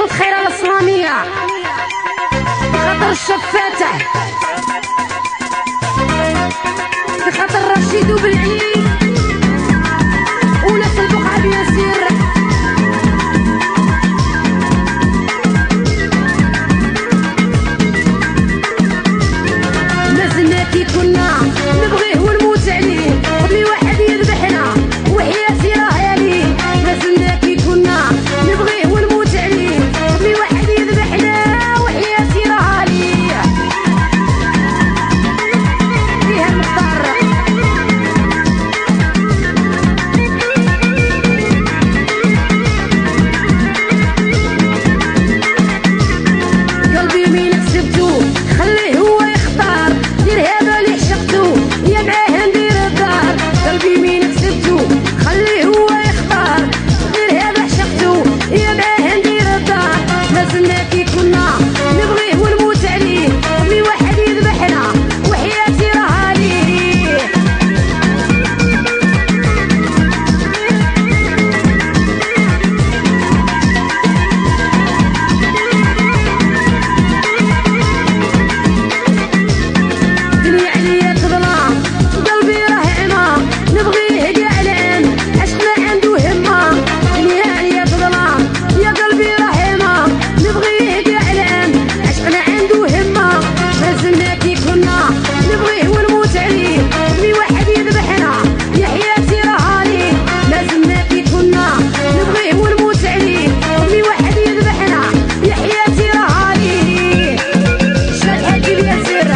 الخير الاسلاميه بخاطر الشاب فاتح، بخاطر رشيد وبالعيد وناس البقعه بياسير. مازلنا كي كنا نبغيه ونموت عليه قبل واحد يذبحنا وحياتي راه ليه. مازلنا كي كنا نبغيه ونموت عليه قبل واحد يذبحنا وحياتي راه ليه. فيها المختار قلبي مين كسبتو خليه هو يختار، دير هذا اللي عشقتو يا معاه ندير الدار. قلبي مين كسبتو خليه هو يختار، دير هذا عشقتو يا معاه ندير الدار. مازلنا كي كنا نبغيه ونموت عليه قبل واحد يذبحنا وحياتي راه ليه. الدنيا عليا تظلام قلبي راه عمى نبغيه كاع العام عشقنا عنده همه. الدنيا عليا تظلام يا قلبي راه عمى نبغيه كاع العام عشقنا عنده همه. مازلنا كي كنا نبغيه ونموت عليه قبل واحد يذبحنا يا حياتي راه ليه. مازلنا كي كنا نبغيه ونموت عليه قبل واحد يذبحنا يا حياتي راه ليه. شاد حاجي بياسير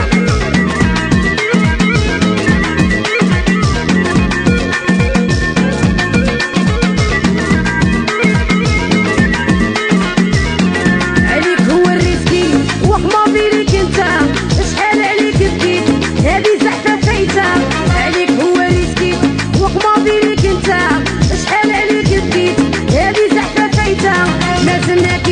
عليك هو الريسكي وحما بيليك انت شحال عليك بكيت هادي زحفه فايته. عليك هو ريسكي وحما بيليك انت شحال عليك بكيت هادي زحفه فايته. مازلنا